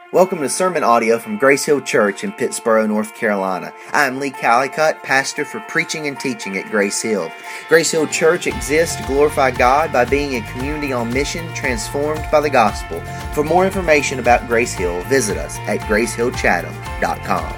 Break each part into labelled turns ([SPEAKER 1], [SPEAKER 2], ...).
[SPEAKER 1] Welcome to sermon audio from Grace Hill Church in Pittsboro, North Carolina. I am Lee Callicutt, pastor for preaching and teaching at Grace Hill. Grace Hill Church exists to glorify God by being a community on mission transformed by the gospel. For more information about Grace Hill, visit us at gracehillchatham.com.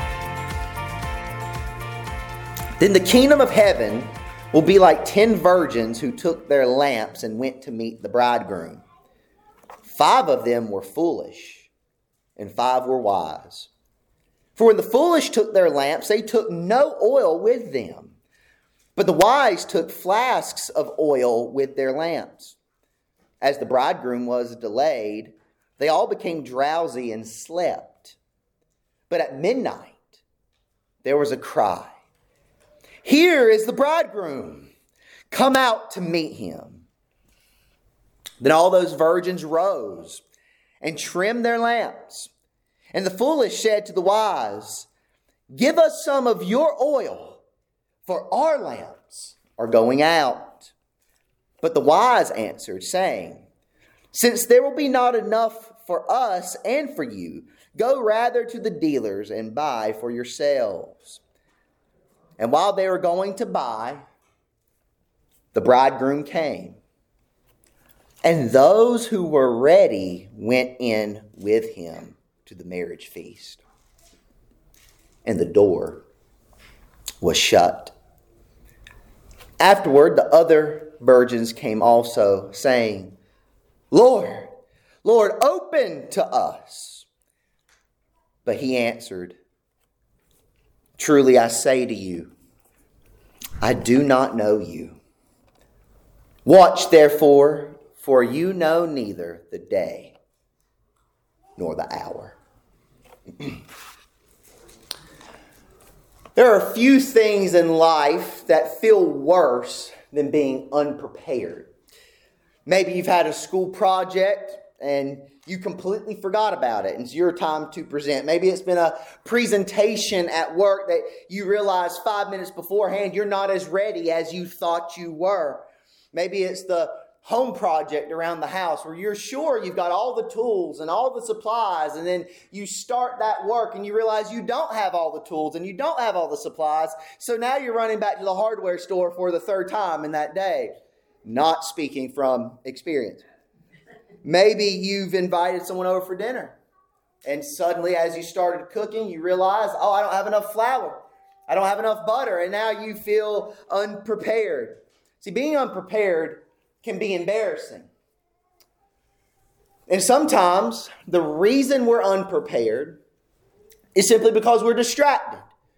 [SPEAKER 1] Then the kingdom of heaven will be like 10 virgins who took their lamps and went to meet the bridegroom. 5 of them were foolish, and 5 were wise. For when the foolish took their lamps, they took no oil with them. But the wise took flasks of oil with their lamps. As the bridegroom was delayed, they all became drowsy and slept. But at midnight, there was a cry, "Here is the bridegroom. Come out to meet him." Then all those virgins rose and trimmed their lamps. And the foolish said to the wise, "Give us some of your oil, for our lamps are going out." But the wise answered, saying, "Since there will be not enough for us and for you, go rather to the dealers and buy for yourselves." And while they were going to buy, the bridegroom came. And those who were ready went in with him to the marriage feast. And the door was shut. Afterward, the other virgins came also, saying, "Lord, Lord, open to us." But he answered, "Truly I say to you, I do not know you. Watch therefore, for you know neither the day nor the hour." There are few things in life that feel worse than being unprepared. Maybe you've had a school project and you completely forgot about it, and it's your time to present. Maybe it's been a presentation at work that you realize 5 minutes beforehand you're not as ready as you thought you were. Maybe it's the home project around the house where you're sure you've got all the tools and all the supplies, and then you start that work and you realize you don't have all the tools and you don't have all the supplies. So now you're running back to the hardware store for the 3rd time in that day. Not speaking from experience. Maybe you've invited someone over for dinner, and suddenly as you started cooking, you realize, I don't have enough flour. I don't have enough butter, and now you feel unprepared. See, being unprepared can be embarrassing. And sometimes the reason we're unprepared is simply because we're distracted.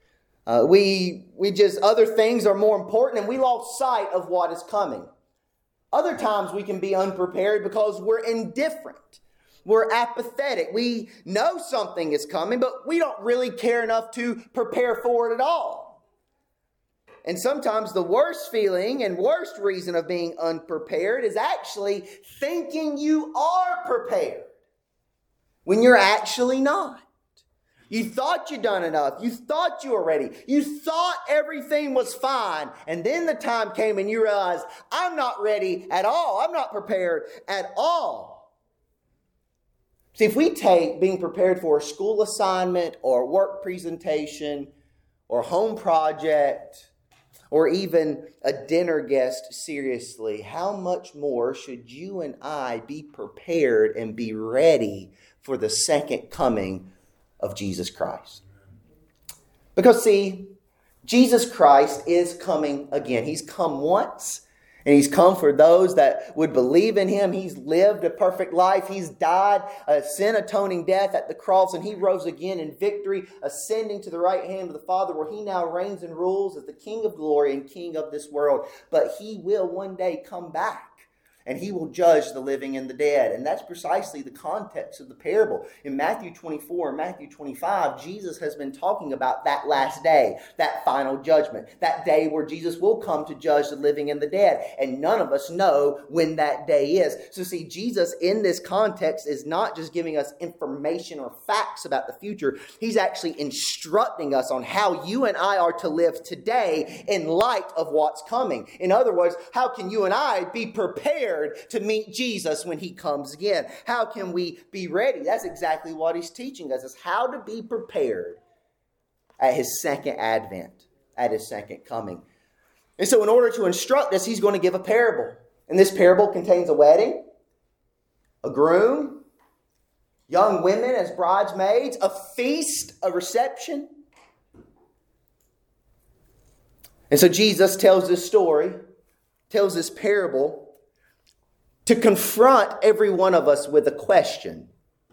[SPEAKER 1] Other things are more important, and we lost sight of what is coming. Other times we can be unprepared because we're indifferent. We're apathetic. We know something is coming, but we don't really care enough to prepare for it at all. And sometimes the worst feeling and worst reason of being unprepared is actually thinking you are prepared when you're actually not. You thought you'd done enough. You thought you were ready. You thought everything was fine. And then the time came and you realized, I'm not ready at all. I'm not prepared at all. See, if we take being prepared for a school assignment or work presentation or home project or even a dinner guest seriously, how much more should you and I be prepared and be ready for the second coming of Jesus Christ? Because see, Jesus Christ is coming again. He's come once, and He's come for those that would believe in Him. He's lived a perfect life. He's died a sin-atoning death at the cross, and He rose again in victory, ascending to the right hand of the Father, where He now reigns and rules as the King of glory and King of this world. But He will one day come back, and He will judge the living and the dead. And that's precisely the context of the parable. In Matthew 24 and Matthew 25, Jesus has been talking about that last day, that final judgment, that day where Jesus will come to judge the living and the dead. And none of us know when that day is. So see, Jesus in this context is not just giving us information or facts about the future. He's actually instructing us on how you and I are to live today in light of what's coming. In other words, how can you and I be prepared prepared to meet Jesus when he comes again? How can we be ready? That's exactly what he's teaching us, is how to be prepared at his second advent, at his second coming. And so in order to instruct us, he's going to give a parable. And this parable contains a wedding, a groom, young women as bridesmaids, a feast, a reception. And so Jesus tells this story, tells this parable to confront every one of us with a question.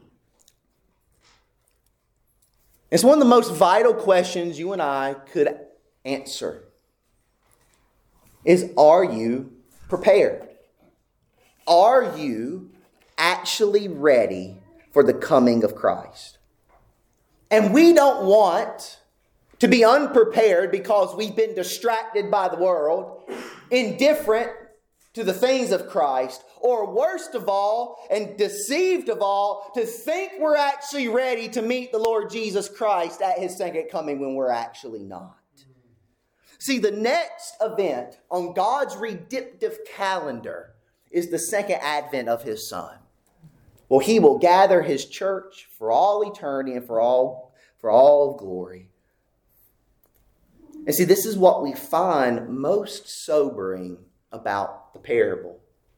[SPEAKER 1] It's one of the most vital questions you and I could answer. Is, are you prepared? Are you actually ready for the coming of Christ? And we don't want to be unprepared because we've been distracted by the world, indifferent to the things of Christ, or worst of all, and deceived of all, to think we're actually ready to meet the Lord Jesus Christ at his second coming when we're actually not. See, the next event on God's redemptive calendar is the second advent of his Son. Well, he will gather his church for all eternity and for all of glory. And see, this is what we find most sobering about the parable,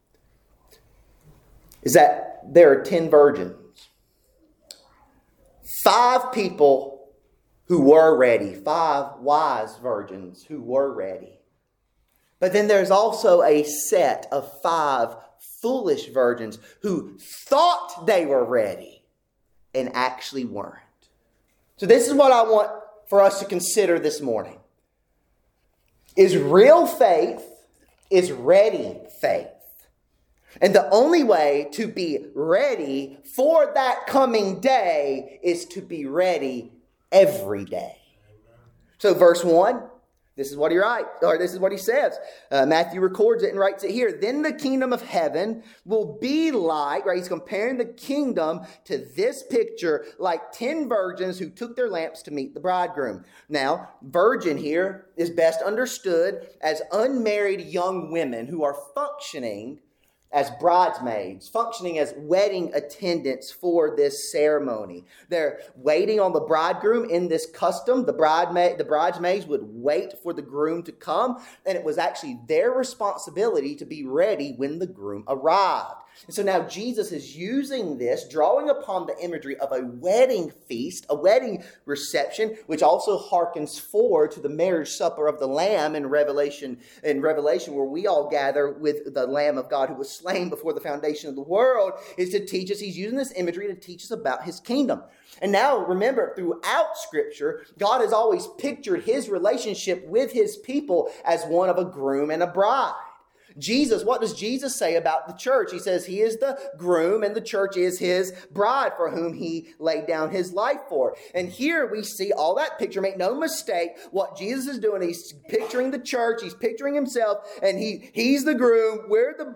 [SPEAKER 1] is that there are 10 virgins. 5 people who were ready, 5 wise virgins who were ready. But then there's also a set of 5 foolish virgins who thought they were ready and actually weren't. So this is what I want for us to consider this morning. Is real faith is ready faith. And the only way to be ready for that coming day is to be ready every day. So verse 1, this is what he writes, or this is what he says. Matthew records it and writes it here. Then the kingdom of heaven will be like, right? He's comparing the kingdom to this picture, like 10 virgins who took their lamps to meet the bridegroom. Now, virgin here is best understood as unmarried young women who are functioning as bridesmaids, functioning as wedding attendants for this ceremony. They're waiting on the bridegroom in this custom. The bridesmaids would wait for the groom to come, and it was actually their responsibility to be ready when the groom arrived. And so now Jesus is using this, drawing upon the imagery of a wedding feast, a wedding reception, which also harkens forward to the marriage supper of the Lamb in Revelation, where we all gather with the Lamb of God who was slain before the foundation of the world, is to teach us. He's using this imagery to teach us about his kingdom. And now remember, throughout Scripture, God has always pictured his relationship with his people as one of a groom and a bride. Jesus, what does Jesus say about the church? He says he is the groom and the church is his bride for whom he laid down his life for. And here we see all that picture. Make no mistake, what Jesus is doing, he's picturing the church, he's picturing himself, and he's the groom.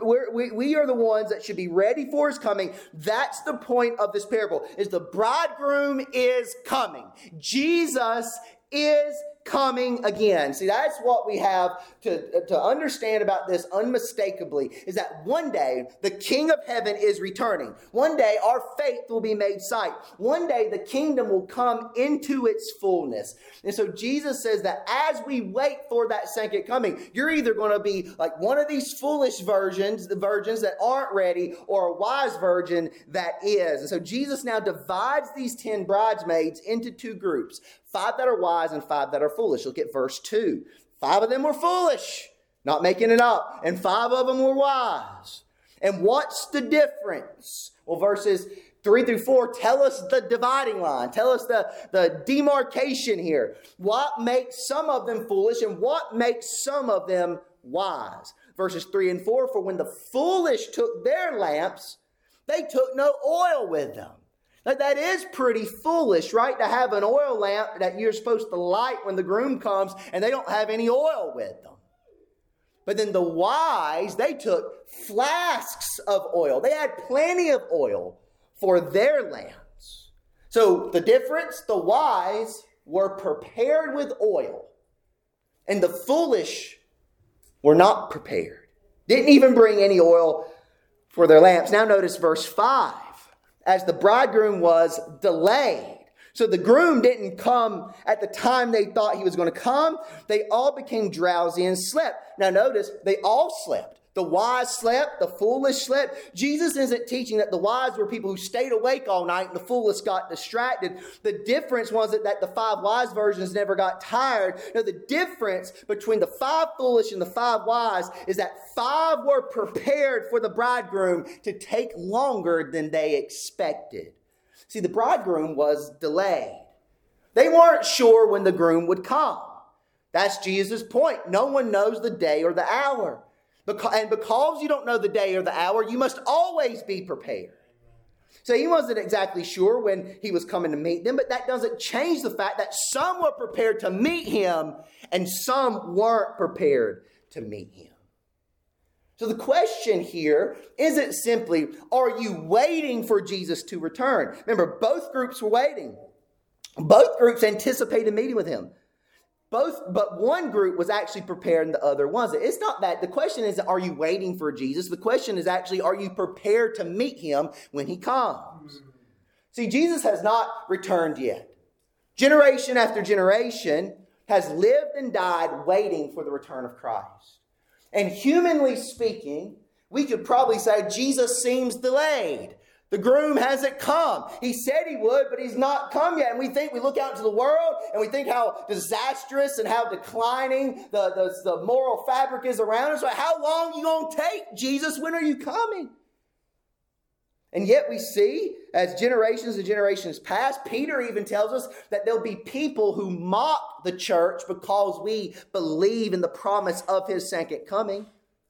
[SPEAKER 1] We are the ones that should be ready for his coming. That's the point of this parable, is the bridegroom is coming. Jesus is coming again. See, that's what we have to understand about this unmistakably, is that one day the King of Heaven is returning. One day our faith will be made sight. One day the kingdom will come into its fullness. And so Jesus says that as we wait for that second coming, you're either going to be like one of these foolish virgins, the virgins that aren't ready, or a wise virgin that is. And so Jesus now divides these 10 bridesmaids into 2 groups. 5 that are wise and 5 that are foolish. Look at verse 2. 5 of them were foolish, not making it up, and 5 of them were wise. And what's the difference? Well, verses 3 through 4 tell us the dividing line. Tell us the demarcation here. What makes some of them foolish and what makes some of them wise? Verses 3 and 4, for when the foolish took their lamps, they took no oil with them. Now, that is pretty foolish, right? To have an oil lamp that you're supposed to light when the groom comes and they don't have any oil with them. But then the wise, they took flasks of oil. They had plenty of oil for their lamps. So the difference, the wise were prepared with oil, and the foolish were not prepared. Didn't even bring any oil for their lamps. Now notice verse 5. As the bridegroom was delayed. So the groom didn't come at the time they thought he was going to come. They all became drowsy and slept. Now notice, they all slept. The wise slept, the foolish slept. Jesus isn't teaching that the wise were people who stayed awake all night and the foolish got distracted. The difference wasn't that the 5 wise virgins never got tired. No, the difference between the 5 foolish and the 5 wise is that 5 were prepared for the bridegroom to take longer than they expected. See, the bridegroom was delayed. They weren't sure when the groom would come. That's Jesus' point. No one knows the day or the hour. And because you don't know the day or the hour, you must always be prepared. So he wasn't exactly sure when he was coming to meet them, but that doesn't change the fact that some were prepared to meet him and some weren't prepared to meet him. So the question here isn't simply, are you waiting for Jesus to return? Remember, both groups were waiting. Both groups anticipated meeting with him. But one group was actually prepared and the other wasn't. It's not that. The question isn't, are you waiting for Jesus? The question is actually, are you prepared to meet him when he comes? See, Jesus has not returned yet. Generation after generation has lived and died waiting for the return of Christ. And humanly speaking, we could probably say Jesus seems delayed. The groom hasn't come. He said he would, but he's not come yet. And we look out into the world and we think how disastrous and how declining the moral fabric is around us. But how long are you going to take, Jesus? When are you coming? And yet we see, as generations and generations pass, Peter even tells us that there'll be people who mock the church because we believe in the promise of his second coming.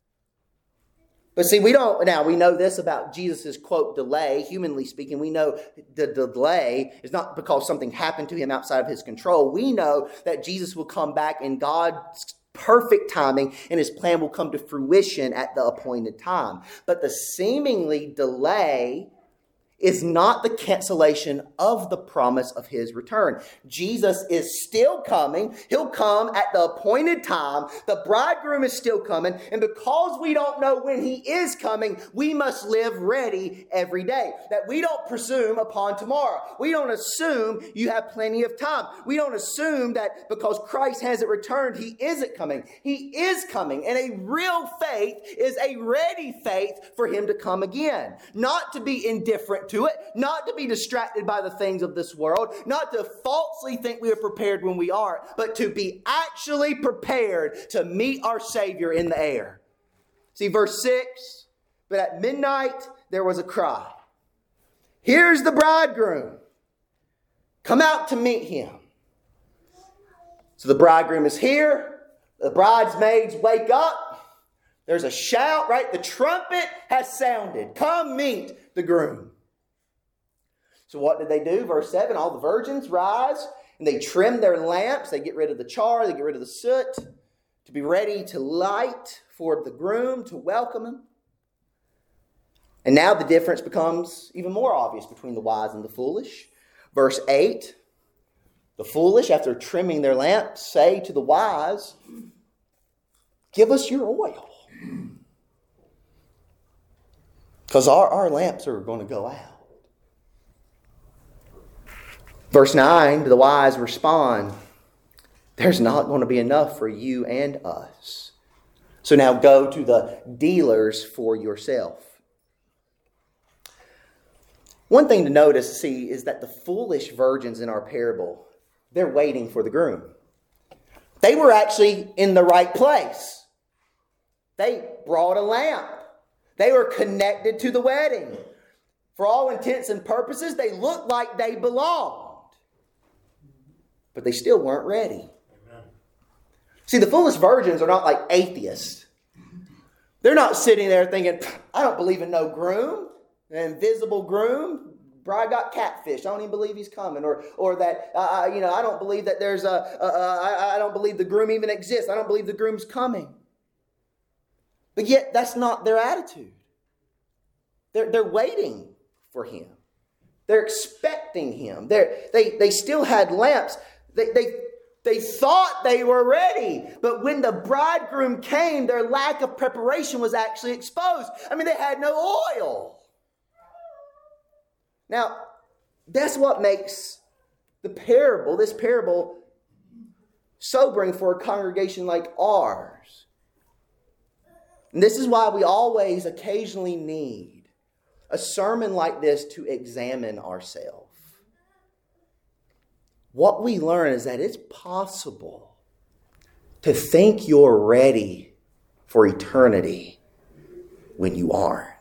[SPEAKER 1] But see, we know this about Jesus' quote delay. Humanly speaking, we know the delay is not because something happened to him outside of his control. We know that Jesus will come back in God's perfect timing and his plan will come to fruition at the appointed time. But the seemingly delay is not the cancellation of the promise of his return. Jesus is still coming. He'll come at the appointed time. The bridegroom is still coming. And because we don't know when he is coming, we must live ready every day. That we don't presume upon tomorrow. We don't assume you have plenty of time. We don't assume that because Christ hasn't returned, he isn't coming. He is coming. And a real faith is a ready faith for him to come again. Not to be indifferent to it, not to be distracted by the things of this world, not to falsely think we are prepared when we aren't, but to be actually prepared to meet our Savior in the air. See, verse 6, but at midnight there was a cry. Here's the bridegroom. Come out to meet him. So the bridegroom is here. The bridesmaids wake up. There's a shout, right? The trumpet has sounded. Come meet the groom. So what did they do? Verse 7, all the virgins rise and they trim their lamps. They get rid of the char, they get rid of the soot to be ready to light for the groom to welcome him. And now the difference becomes even more obvious between the wise and the foolish. Verse 8, the foolish, after trimming their lamps, say to the wise, give us your oil. Because our lamps are going to go out. Verse 9, the wise respond, there's not going to be enough for you and us. So now go to the dealers for yourself. One thing to notice, see, is that the foolish virgins in our parable, they're waiting for the groom. They were actually in the right place. They brought a lamp. They were connected to the wedding. For all intents and purposes, they looked like they belonged. But they still weren't ready. Amen. See, the foolish virgins are not like atheists. They're not sitting there thinking, I don't believe in no groom, an invisible groom. Bride got catfish. I don't even believe he's coming. Or that, I don't believe that there's I don't believe the groom even exists. I don't believe the groom's coming. But yet, that's not their attitude. They're waiting for him. They're expecting him. They still had lamps. They They thought they were ready, but when the bridegroom came, their lack of preparation was actually exposed. I mean, they had no oil. Now, that's what makes this parable, sobering for a congregation like ours. And this is why we always occasionally need a sermon like this to examine ourselves. What we learn is that it's possible to think you're ready for eternity when you aren't.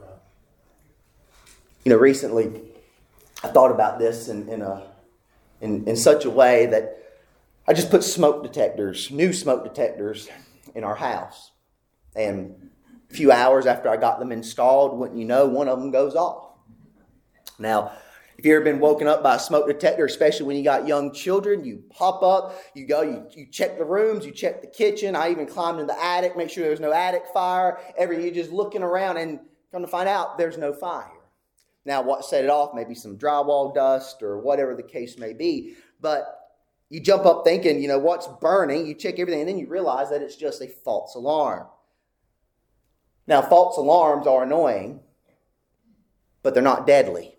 [SPEAKER 1] Recently I thought about this in such a way that I just put new smoke detectors in our house. And a few hours after I got them installed, wouldn't you know, one of them goes off. Now, if you've ever been woken up by a smoke detector, especially when you got young children, you pop up, you go, you check the rooms, you check the kitchen. I even climbed in the attic, make sure there's no attic fire. You're just looking around and come to find out there's no fire. Now, what set it off? Maybe some drywall dust or whatever the case may be. But you jump up thinking, what's burning? You check everything, and then you realize that it's just a false alarm. Now, false alarms are annoying, but they're not deadly.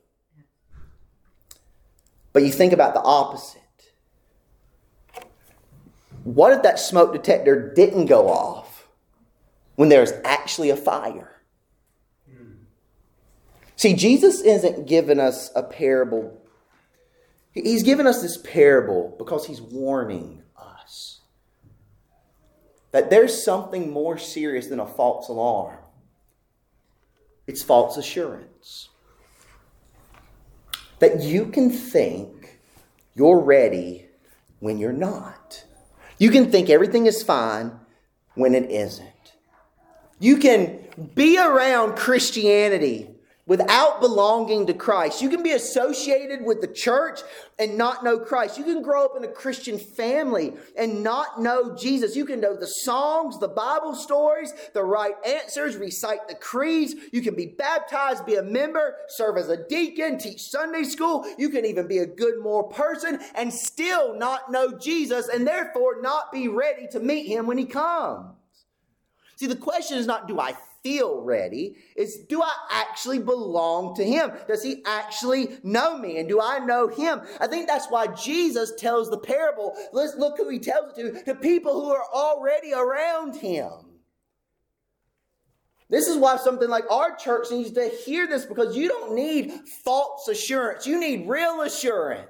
[SPEAKER 1] But you think about the opposite. What if that smoke detector didn't go off when there's actually a fire? See, Jesus isn't giving us a parable. He's given us this parable because he's warning us that there's something more serious than a false alarm. It's false assurance. That you can think you're ready when you're not. You can think everything is fine when it isn't. You can be around Christianity without belonging to Christ. You can be associated with the church and not know Christ. You can grow up in a Christian family and not know Jesus. You can know the songs, the Bible stories, the right answers, recite the creeds. You can be baptized, be a member, serve as a deacon, teach Sunday school. You can even be a good moral person and still not know Jesus and therefore not be ready to meet him when he comes. See, the question is not, do I feel ready? It's, do I actually belong to him? Does he actually know me? And do I know him? I think that's why Jesus tells the parable. Let's look who he tells it to people who are already around him. This is why something like our church needs to hear this, because you don't need false assurance. You need real assurance.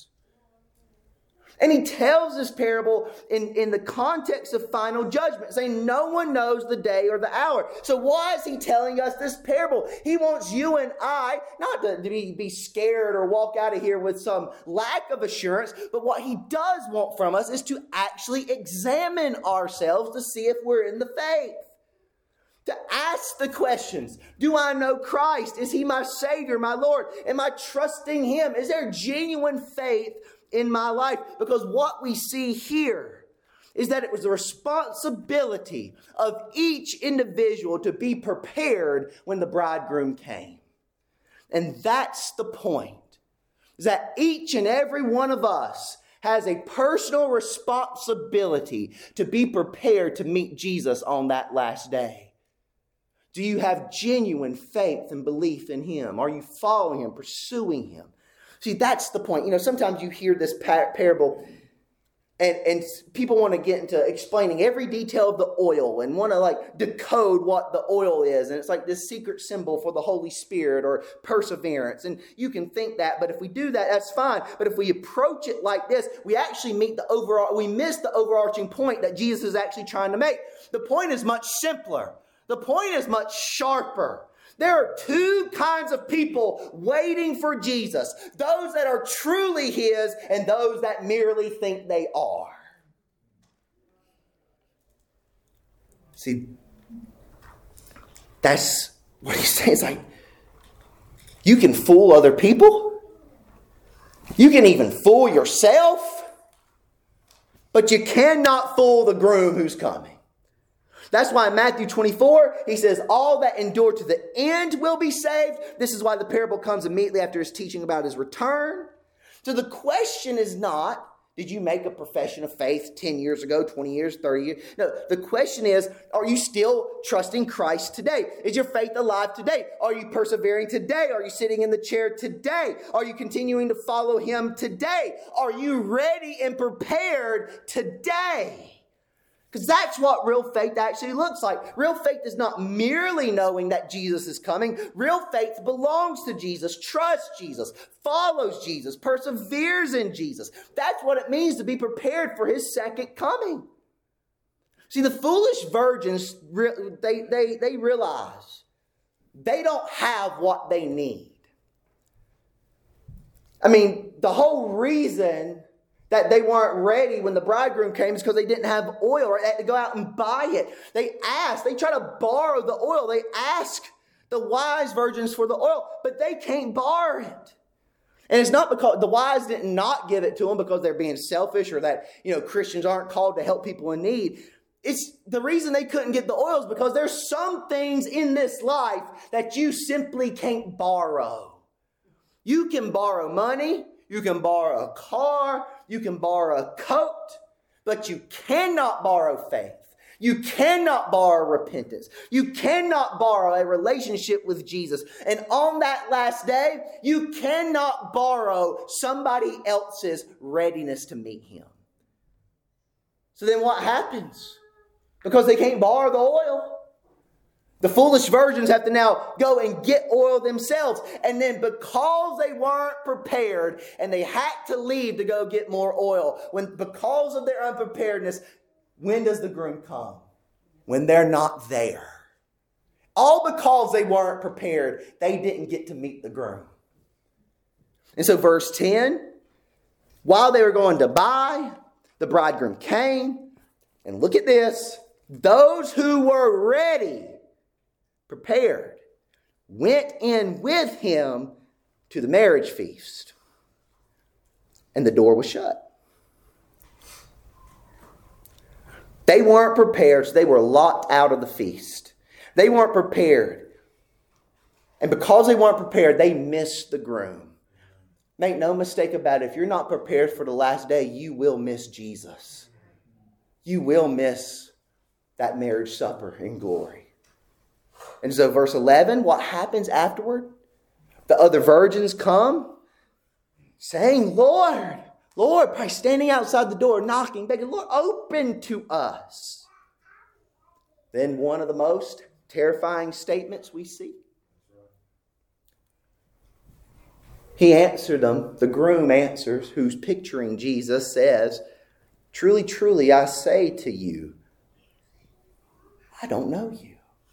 [SPEAKER 1] And he tells this parable in the context of final judgment, saying no one knows the day or the hour. So why is he telling us this parable? He wants you and I not to be scared or walk out of here with some lack of assurance, but what he does want from us is to actually examine ourselves to see if we're in the faith. To ask the questions. Do I know Christ? Is he my Savior, my Lord? Am I trusting him? Is there genuine faith in my life? Because what we see here is that it was the responsibility of each individual to be prepared when the bridegroom came. And that's the point, is that each and every one of us has a personal responsibility to be prepared to meet Jesus on that last day. Do you have genuine faith and belief in him? Are you following him, pursuing him? See, that's the point. Sometimes you hear this parable and people want to get into explaining every detail of the oil and want to decode what the oil is. And it's like this secret symbol for the Holy Spirit or perseverance. And you can think that, but if we do that, that's fine. But if we approach it like this, we actually miss the overarching point that Jesus is actually trying to make. The point is much simpler. The point is much sharper. There are two kinds of people waiting for Jesus. Those that are truly his and those that merely think they are. See, that's what he's saying. It's like, you can fool other people. You can even fool yourself. But you cannot fool the groom who's coming. That's why in Matthew 24, he says, all that endure to the end will be saved. This is why the parable comes immediately after his teaching about his return. So the question is not, Did you make a profession of faith 10 years ago, 20 years, 30 years? No, the question is, are you still trusting Christ today? Is your faith alive today? Are you persevering today? Are you sitting in the chair today? Are you continuing to follow Him today? Are you ready and prepared today? Because that's what real faith actually looks like. Real faith is not merely knowing that Jesus is coming. Real faith belongs to Jesus, trusts Jesus, follows Jesus, perseveres in Jesus. That's what it means to be prepared for His second coming. See, the foolish virgins, they realize they don't have what they need. I mean, the whole reason that they weren't ready when the bridegroom came is because they didn't have oil, or they had to go out and buy it. They try to borrow the oil. They ask the wise virgins for the oil, but they can't borrow it. And it's not because the wise did not give it to them because they're being selfish, or that, Christians aren't called to help people in need. It's the reason they couldn't get the oil is because there's some things in this life that you simply can't borrow. You can borrow money. You can borrow a car, you can borrow a coat, but you cannot borrow faith. You cannot borrow repentance. You cannot borrow a relationship with Jesus. And on that last day, you cannot borrow somebody else's readiness to meet Him. So then what happens? Because they can't borrow the oil, the foolish virgins have to now go and get oil themselves. And then because they weren't prepared and they had to leave to go get more oil, because of their unpreparedness, when does the groom come? When they're not there. All because they weren't prepared. They didn't get to meet the groom. And so verse 10, while they were going to buy, the bridegroom came. And look at this. Those who were ready, prepared, went in with him to the marriage feast. And the door was shut. They weren't prepared, so they were locked out of the feast. They weren't prepared. And because they weren't prepared, they missed the groom. Make no mistake about it, if you're not prepared for the last day, you will miss Jesus. You will miss that marriage supper in glory. And so verse 11, what happens afterward? The other virgins come saying, Lord, probably standing outside the door, knocking, begging, Lord, open to us. Then one of the most terrifying statements we see. He answered them, the groom answers, who's picturing Jesus, says, truly, truly, I say to you, I don't know you.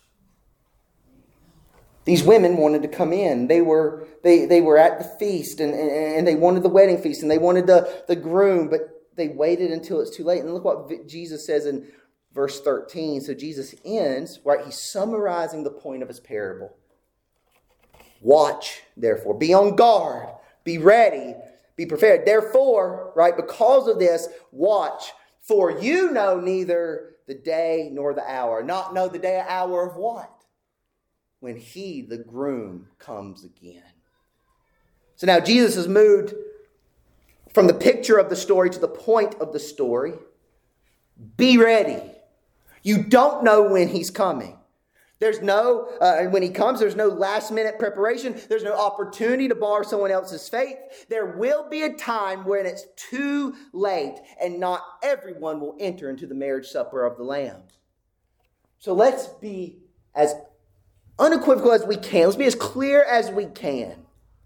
[SPEAKER 1] These women wanted to come in. They were at the feast and they wanted the wedding feast and they wanted the groom, but they waited until it's too late. And look what Jesus says in verse 13. So Jesus ends, right? He's summarizing the point of his parable. Watch, therefore. Be on guard. Be ready. Be prepared. Therefore, right, because of this, watch. For you know neither the day nor the hour. Not know the day or hour of what? When he, the groom, comes again. So now Jesus has moved from the picture of the story to the point of the story. Be ready. You don't know when he's coming. There's no, when he comes, there's no last minute preparation. There's no opportunity to borrow someone else's faith. There will be a time when it's too late and not everyone will enter into the marriage supper of the Lamb. So let's be as unequivocal as we can. Let's be as clear as we can.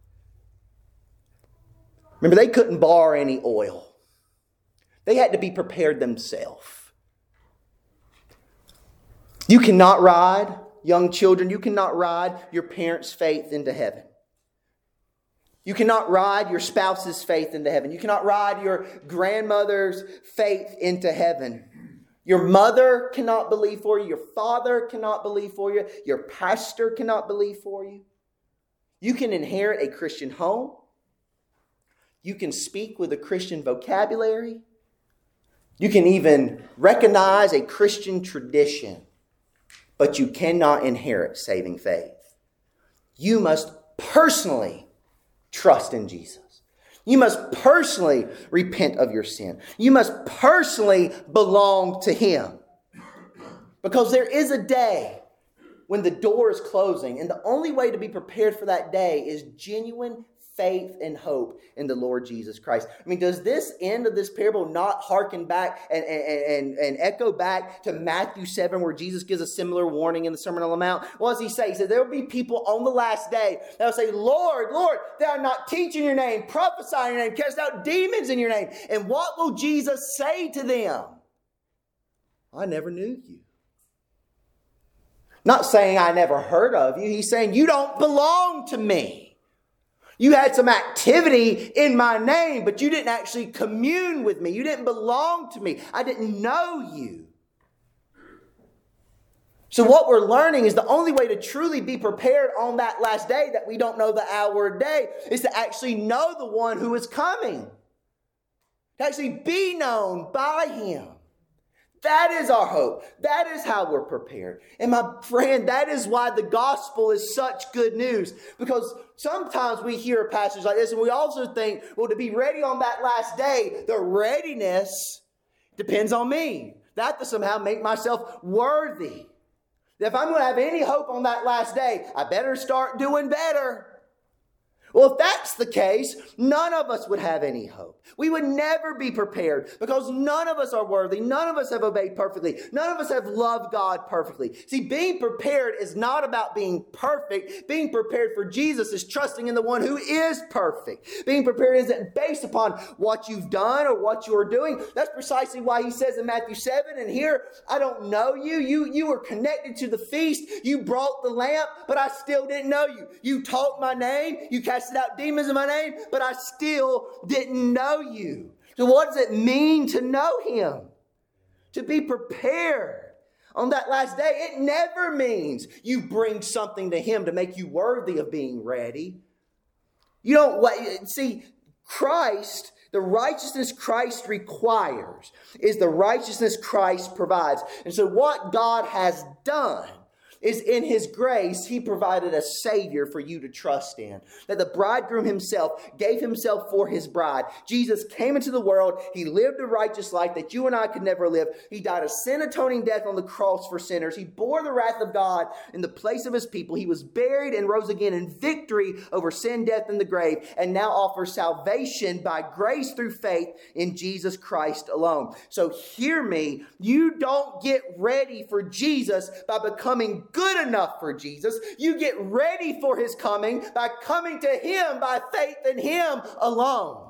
[SPEAKER 1] Remember, they couldn't borrow any oil. They had to be prepared themselves. You cannot ride, young children, you cannot ride your parents' faith into heaven. You cannot ride your spouse's faith into heaven. You cannot ride your grandmother's faith into heaven. Your mother cannot believe for you. Your father cannot believe for you. Your pastor cannot believe for you. You can inherit a Christian home. You can speak with a Christian vocabulary. You can even recognize a Christian tradition. But you cannot inherit saving faith. You must personally trust in Jesus. You must personally repent of your sin. You must personally belong to Him. Because there is a day when the door is closing, and the only way to be prepared for that day is genuine faith and hope in the Lord Jesus Christ. I mean, does this end of this parable not hearken back and echo back to Matthew 7, where Jesus gives a similar warning in the Sermon on the Mount? What does He say? He said, there will be people on the last day that will say, Lord, Lord, they are not teaching your name, prophesying your name, cast out demons in your name. And what will Jesus say to them? I never knew you. Not saying I never heard of you. He's saying you don't belong to me. You had some activity in my name, but you didn't actually commune with me. You didn't belong to me. I didn't know you. So what we're learning is the only way to truly be prepared on that last day that we don't know the hour or day is to actually know the one who is coming. To actually be known by Him. That is our hope. That is how we're prepared. And my friend, that is why the gospel is such good news. Because sometimes we hear a passage like this and we also think, well, to be ready on that last day, the readiness depends on me. That to somehow make myself worthy. If I'm going to have any hope on that last day, I better start doing better. Well, if that's the case, none of us would have any hope. We would never be prepared because none of us are worthy. None of us have obeyed perfectly. None of us have loved God perfectly. See, being prepared is not about being perfect. Being prepared for Jesus is trusting in the one who is perfect. Being prepared isn't based upon what you've done or what you are doing. That's precisely why He says in Matthew 7 and here, I don't know you. You were connected to the feast. You brought the lamp, but I still didn't know you. You taught my name. You casted out demons in my name, but I still didn't know you. So what does it mean to know Him? To be prepared on that last day. It never means you bring something to Him to make you worthy of being ready. You don't wait. See, Christ, the righteousness Christ requires is the righteousness Christ provides. And so what God has done is in His grace, He provided a Savior for you to trust in. That the bridegroom Himself gave Himself for His bride. Jesus came into the world. He lived a righteous life that you and I could never live. He died a sin-atoning death on the cross for sinners. He bore the wrath of God in the place of His people. He was buried and rose again in victory over sin, death, and the grave, and now offers salvation by grace through faith in Jesus Christ alone. So hear me. You don't get ready for Jesus by becoming good enough for Jesus. You get ready for His coming by coming to Him by faith in Him alone.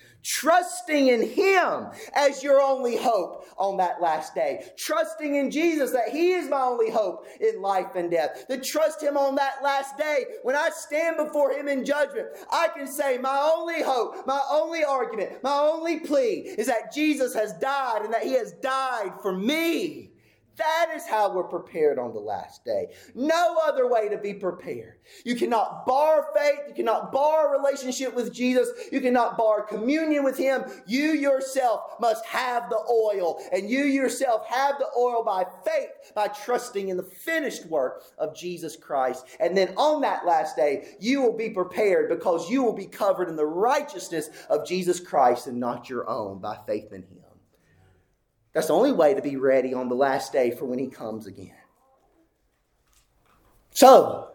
[SPEAKER 1] Trusting in Him as your only hope on that last day. Trusting in Jesus that He is my only hope in life and death. To trust Him on that last day when I stand before Him in judgment. I can say my only hope, my only argument, my only plea is that Jesus has died and that He has died for me. That is how we're prepared on the last day. No other way to be prepared. You cannot bar faith. You cannot bar a relationship with Jesus. You cannot bar communion with Him. You yourself must have the oil. And you yourself have the oil by faith, by trusting in the finished work of Jesus Christ. And then on that last day, you will be prepared because you will be covered in the righteousness of Jesus Christ and not your own by faith in Him. That's the only way to be ready on the last day for when He comes again. So,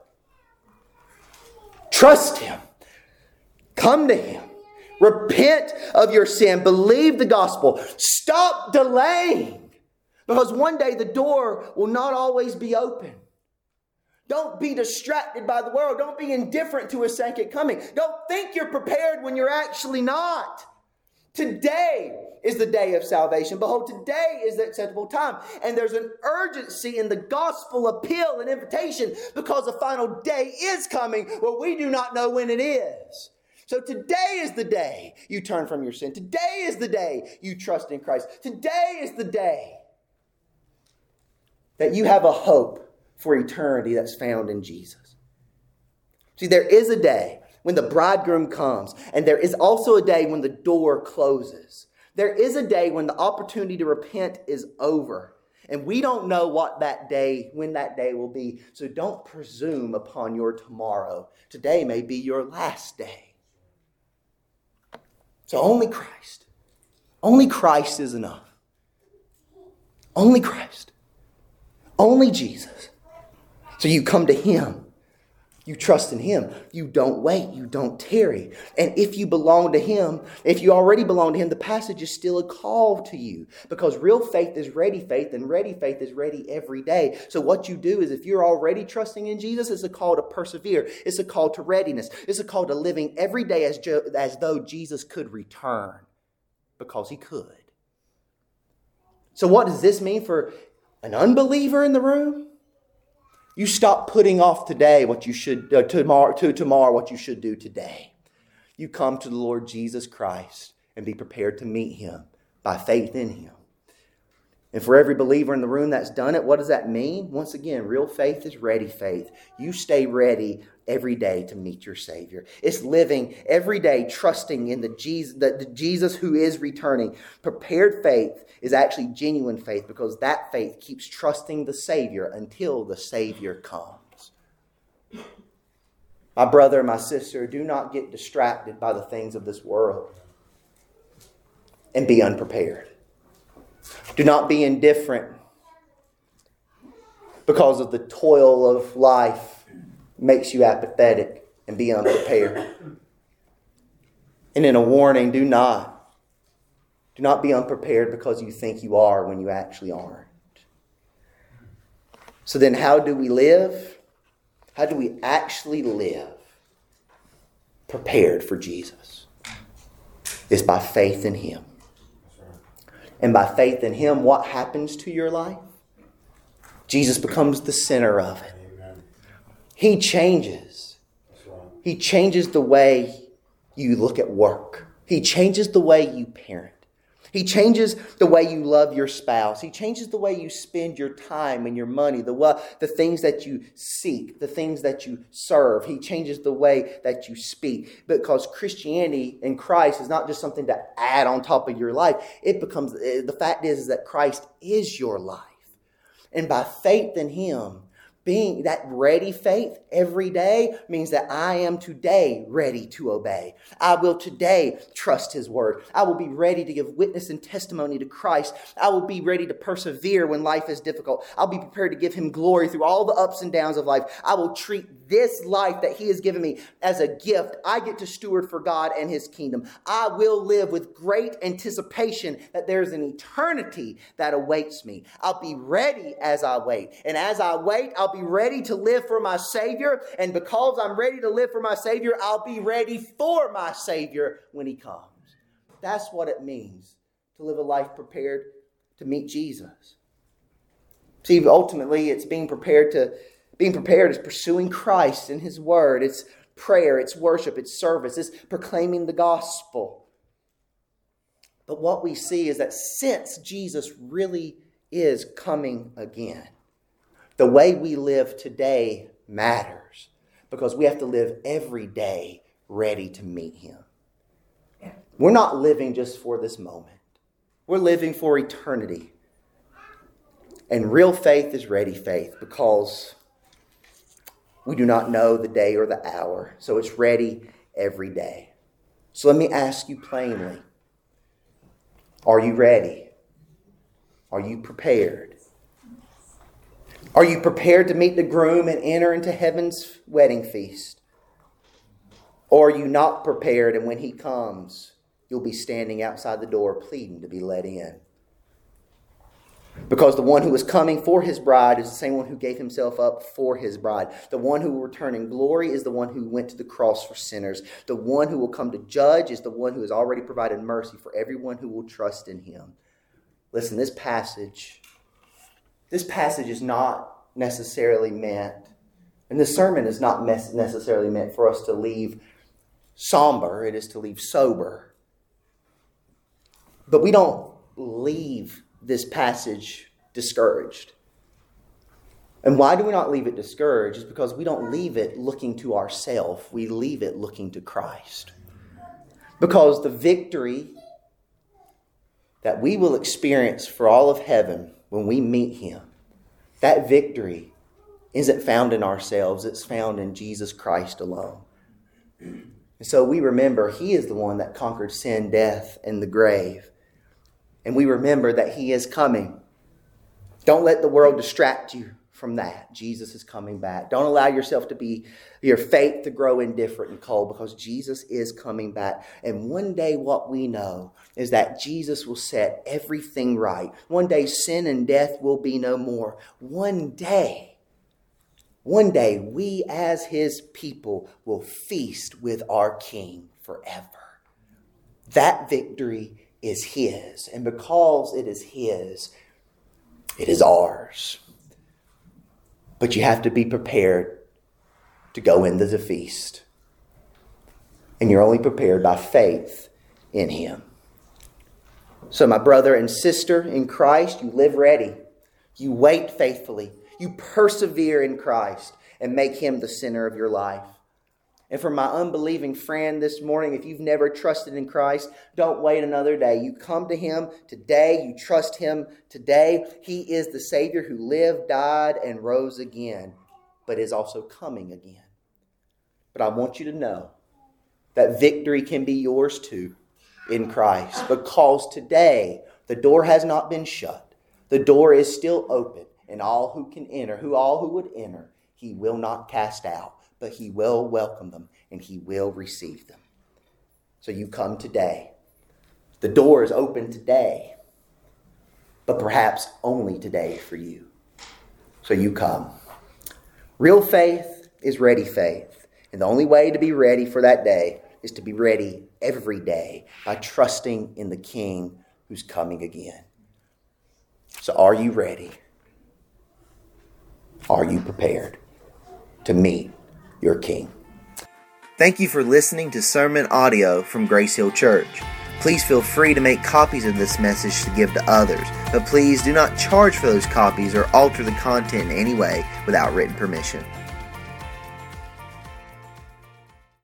[SPEAKER 1] trust Him. Come to Him. Repent of your sin. Believe the gospel. Stop delaying. Because one day the door will not always be open. Don't be distracted by the world. Don't be indifferent to His second coming. Don't think you're prepared when you're actually not. Today is the day of salvation. Behold, today is the acceptable time. And there's an urgency in the gospel appeal and invitation because the final day is coming where we do not know when it is. So today is the day you turn from your sin. Today is the day you trust in Christ. Today is the day that you have a hope for eternity that's found in Jesus. See, there is a day when the bridegroom comes, and there is also a day when the door closes. There is a day when the opportunity to repent is over. And we don't know when that day will be. So don't presume upon your tomorrow. Today may be your last day. So only Christ. Only Christ is enough. Only Christ. Only Jesus. So you come to Him. You trust in Him. You don't wait. You don't tarry. And if you belong to Him, if you already belong to Him, the passage is still a call to you. Because real faith is ready faith, and ready faith is ready every day. So what you do is, if you're already trusting in Jesus, it's a call to persevere. It's a call to readiness. It's a call to living every day as though Jesus could return. Because He could. So what does this mean for an unbeliever in the room? You stop putting off today what you should tomorrow what you should do today. You come to the Lord Jesus Christ and be prepared to meet Him by faith in Him. And for every believer in the room that's done it, what does that mean? Once again, real faith is ready faith. You stay ready every day to meet your Savior. It's living every day trusting in the Jesus who is returning. Prepared faith is actually genuine faith, because that faith keeps trusting the Savior until the Savior comes. My brother and my sister, do not get distracted by the things of this world and be unprepared. Do not be indifferent because of the toil of life makes you apathetic, and be unprepared. And in a warning, do not be unprepared because you think you are when you actually aren't. So then how do we live? How do we actually live prepared for Jesus? It's by faith in Him. And by faith in Him, what happens to your life? Jesus becomes the center of it.
[SPEAKER 2] Amen.
[SPEAKER 1] He changes. He changes the way you look at work. He changes the way you parent. He changes the way you love your spouse. He changes the way you spend your time and your money, the things that you seek, the things that you serve. He changes the way that you speak. Because Christianity in Christ is not just something to add on top of your life. The fact is that Christ is your life. And by faith in Him, being that ready faith every day means that I am today ready to obey. I will today trust His word. I will be ready to give witness and testimony to Christ. I will be ready to persevere when life is difficult. I'll be prepared to give Him glory through all the ups and downs of life. I will treat this life that He has given me as a gift I get to steward for God and His kingdom. I will live with great anticipation that there's an eternity that awaits me. I'll be ready as I wait. And as I wait, I'll be ready to live for my Savior. And because I'm ready to live for my Savior, I'll be ready for my Savior when He comes. That's what it means to live a life prepared to meet Jesus. See, ultimately, it's being prepared is pursuing Christ and His word. It's prayer, it's worship, it's service, it's proclaiming the gospel. But what we see is that since Jesus really is coming again, the way we live today matters, because we have to live every day ready to meet Him. We're not living just for this moment. We're living for eternity. And real faith is ready faith, because we do not know the day or the hour. So it's ready every day. So let me ask you plainly, are you ready? Are you prepared? Are you prepared to meet the groom and enter into heaven's wedding feast? Or are you not prepared, and when He comes, you'll be standing outside the door pleading to be let in? Because the one who is coming for His bride is the same one who gave Himself up for His bride. The one who will return in glory is the one who went to the cross for sinners. The one who will come to judge is the one who has already provided mercy for everyone who will trust in Him. Listen, this passage is not necessarily meant, and this sermon is not necessarily meant for us to leave somber. It is to leave sober. But we don't leave this passage discouraged. And why do we not leave it discouraged? It's because we don't leave it looking to ourselves. We leave it looking to Christ. Because the victory that we will experience for all of heaven when we meet Him, that victory isn't found in ourselves. It's found in Jesus Christ alone. And And so we remember He is the one that conquered sin, death, and the grave. And we remember that He is coming. Don't let the world distract you from that. Jesus is coming back. Don't allow your faith to grow indifferent and cold, because Jesus is coming back. And one day what we know is that Jesus will set everything right. One day sin and death will be no more. One day we as His people will feast with our King forever. That victory is His. And because it is His, it is ours. But you have to be prepared to go into the feast. And you're only prepared by faith in Him. So my brother and sister in Christ, you live ready. You wait faithfully. You persevere in Christ and make Him the center of your life. And for my unbelieving friend this morning, if you've never trusted in Christ, don't wait another day. You come to Him today. You trust Him today. He is the Savior who lived, died, and rose again, but is also coming again. But I want you to know that victory can be yours too in Christ, because today the door has not been shut. The door is still open, and all who would enter, He will not cast out. But He will welcome them and He will receive them. So you come today. The door is open today, but perhaps only today for you. So you come. Real faith is ready faith. And the only way to be ready for that day is to be ready every day by trusting in the King who's coming again. So are you ready? Are you prepared to meet your King? Thank you for listening to sermon audio from Grace Hill Church. Please feel free to make copies of this message to give to others, but please do not charge for those copies or alter the content in any way without written permission.